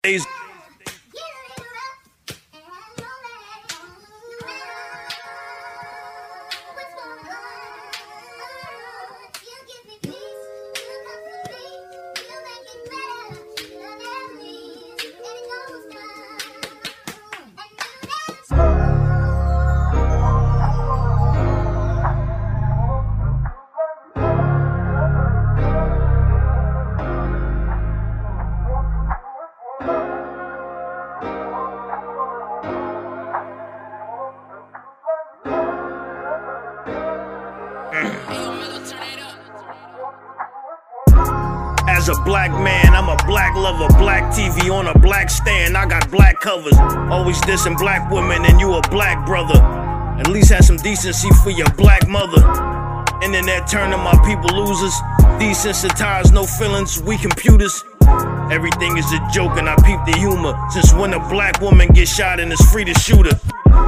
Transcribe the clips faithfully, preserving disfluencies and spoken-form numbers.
Days. As a black man, I'm a black lover, black T V on a black stand. I got black covers, always dissing black women, and you a black brother. At least have some decency for your black mother. Internet turning my people losers, desensitized, no feelings, we computers. Everything is a joke and I peep the humor. Since when a black woman gets shot and it's free to shoot her?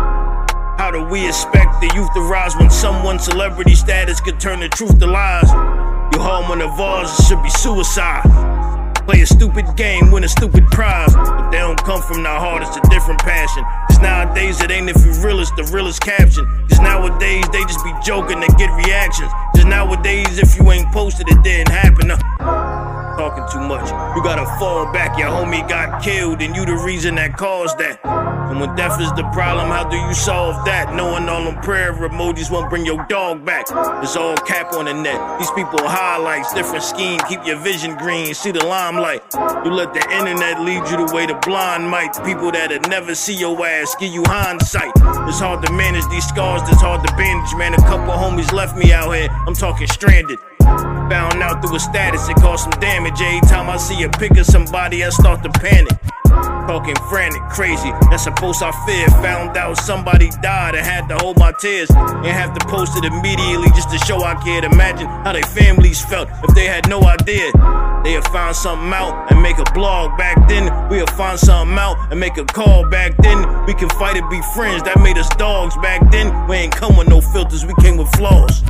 How do we expect the youth to rise when someone's celebrity status could turn the truth to lies? You home on the vase, it should be suicide. Play a stupid game, win a stupid prize. But they don't come from the heart, it's a different passion. Cause nowadays it ain't if you real, it's the realest caption. Cause nowadays they just be joking to get reactions. Cause nowadays if you ain't posted it didn't happen. Uh, talking too much, you gotta fall back. Your homie got killed and you the reason that caused that. And when death is the problem, how do you solve that? Knowing all them prayer emojis won't bring your dog back. It's all cap on the net, these people highlights, different scheme, keep your vision green, see the limelight. You let the internet lead you the way the blind might. People that'll never see your ass give you hindsight. It's hard to manage these scars, it's hard to bandage, man. A couple homies left me out here, I'm talking stranded. Found out through a status, it caused some damage. Every time I see a pic of somebody, I start to panic. Talking frantic, crazy, that's a post I feared. Found out somebody died, I had to hold my tears and have to post it immediately just to show I cared. Imagine how their families felt if they had no idea. They'd find something out and make a blog. Back then, we'd find something out and make a call. Back then, we could fight and be friends, that made us dogs. Back then, we ain't come with no filters, we came with flaws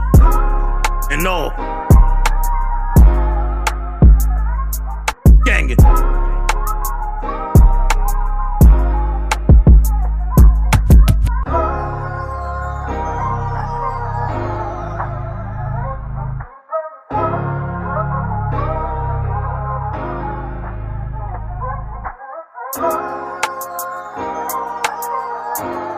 and all. Gang it. Thank you.